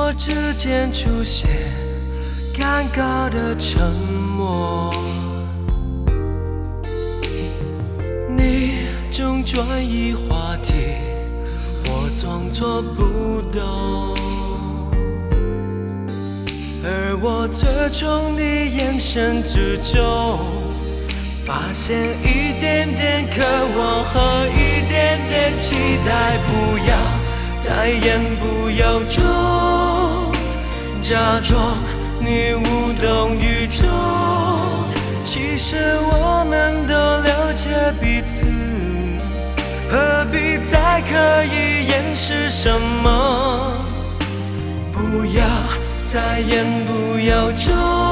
我之间出现尴尬的沉默，你总转移话题，我装作不懂，而我却从你眼神之中发现一点点渴望和一点点期待，不要再言不由衷，假装你无动于衷。其实我们都了解彼此，何必再刻意掩饰什么？不要再言不由衷，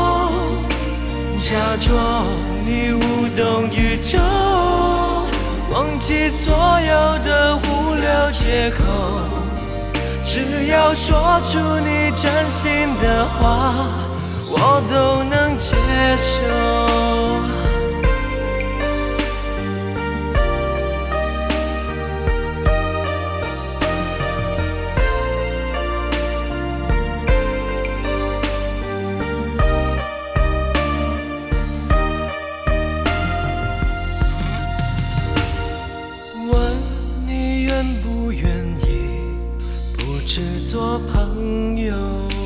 假装你无动于衷，忘记所有的无聊借口，只要说出你真心的话，我都能接受。只做朋友，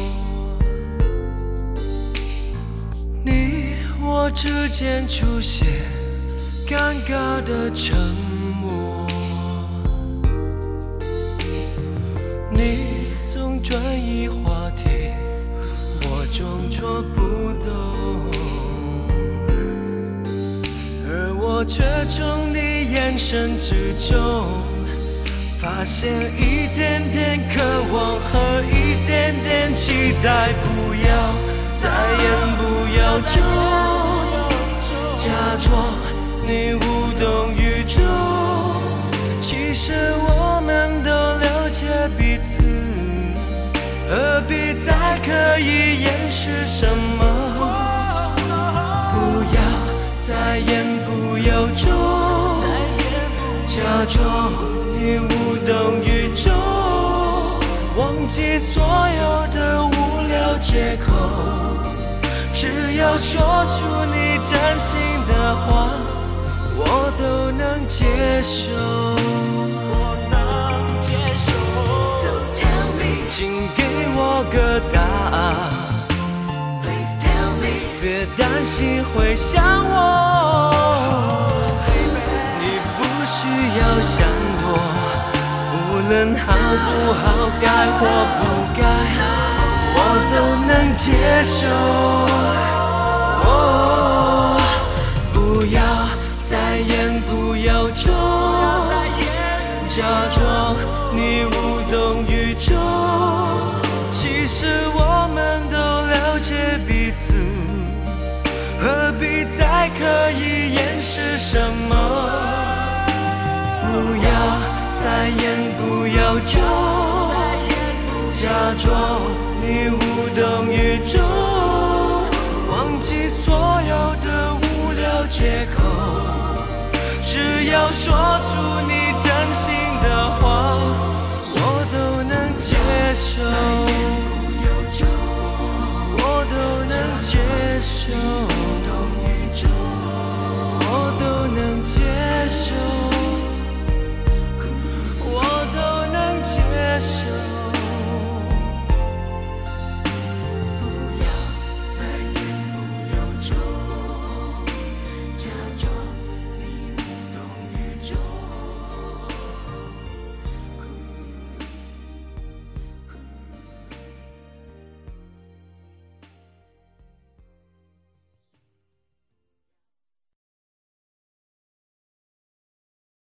你我之间出现尴尬的沉默，你总转移话题，我装作不懂，而我却从你眼神之中发现一点点渴望和一点点期待，不要再言不由衷，假装你无动于衷。其实我们都了解彼此，何必再刻意掩饰什么？不要再言不由衷，假装你无动于衷，忘记所有的无聊借口，只要说出你真心的话，我都能接受。So tell me， 请给我个答案。Please tell me， 别担心会想我，你不需要想无论好不好，该或不该，我都能接受。哦，不要再言不由衷，假装你无动于衷。其实我们都了解彼此，何必再刻意掩饰什么？不要再言不由衷，假装你无动于衷，忘记所有的无聊借口，只要说出你真心的话，